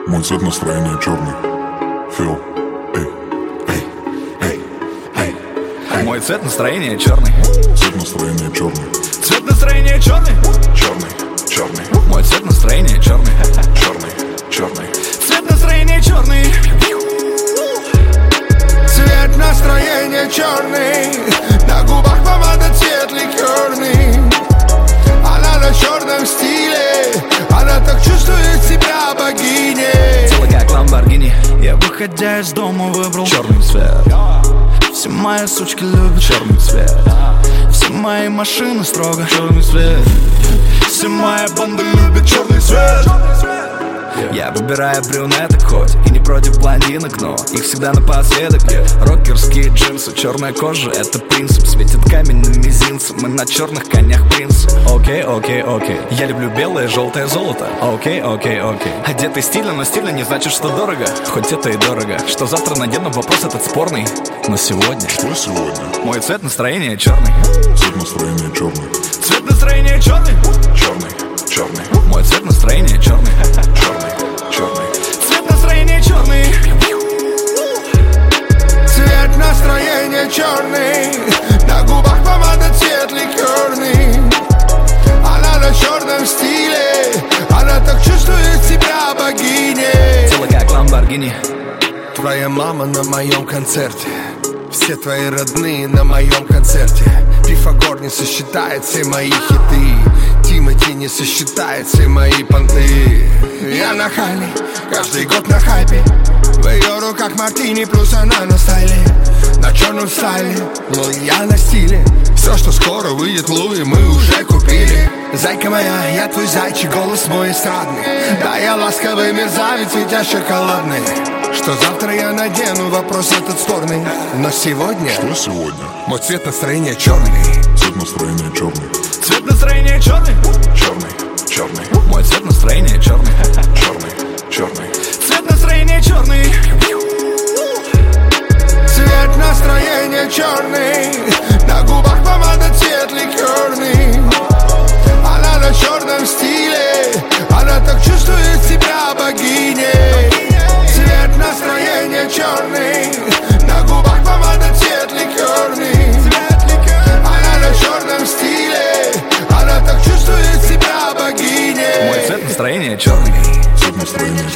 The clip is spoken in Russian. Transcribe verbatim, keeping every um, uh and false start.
Мой цвет настроения черный. Фил. Эй, эй, эй, эй, эй. Мой цвет настроения черный. Цвет настроения черный. Цвет настроения черный. Черный, черный. Мой цвет настроения черный. Черный, черный. Цвет настроения черный. Цвет настроения черный. На губах помада, цвет ликерный. Она на черном стиле. Она так чувствует себя богиней. Тело как Ламборгини. Я, выходя из дома, выбрал черный цвет. Все мои сучки любят черный цвет. Все мои машины строго черный цвет. Все мои банды любят черный цвет. Я выбираю брюнеток хоть и не против блондинок, но их всегда напоследок. Рокерские джинсы, черная кожа, это принцип. Светит камень на мизинце, мы на черных конях принцы. Окей, окей, окей. Я люблю белое, желтое золото. Окей, окей, окей. Одетый стильно, но стильно не значит, что дорого. Хоть это и дорого. Что завтра надену, вопрос этот спорный. Но сегодня... Что сегодня? Мой цвет настроения черный. Цвет настроения черный. Цвет настроения черный. Черный, черный. Мой цвет настроения черный. Черный, черный. Цвет настроения черный. Цвет настроения черный. На губах помада, цвет ликерный. Она на черном стиле. Она так чувствует себя богиней. Тело как Ламборгини. Твоя мама на моем концерте. Все твои родные на моем концерте. Пифагор не сосчитает все мои хиты. Тимати не сосчитает все мои понты. Я нахальный, каждый год на хайпе. В ее руках мартини, плюс она на стайле. На черном стайле, но я на стиле. Все, что скоро выйдет в Луи, мы уже купили. Зайка моя, я твой зайчик, голос мой эстрадный. Да, я ласковый мерзавец, ведь я шоколадный. Что завтра я надену, вопрос этот спорный. Но сегодня... Что сегодня? Мой цвет настроения черный. Цвет настроения черный. Цвет настроения черный. Черный, черный. Мой цвет настроения черный. Черный, черный. Цвет настроения черный. Цвет настроения черный. На губах помада, цвет ликерный. Она на черном стиле. Она так чувствует себя богиней. Цвет настроения черный. На губах помада, цвет ликерный. Она на черном стиле. Она так чувствует себя богиней. Мой цвет настроения черный. Цвет настроения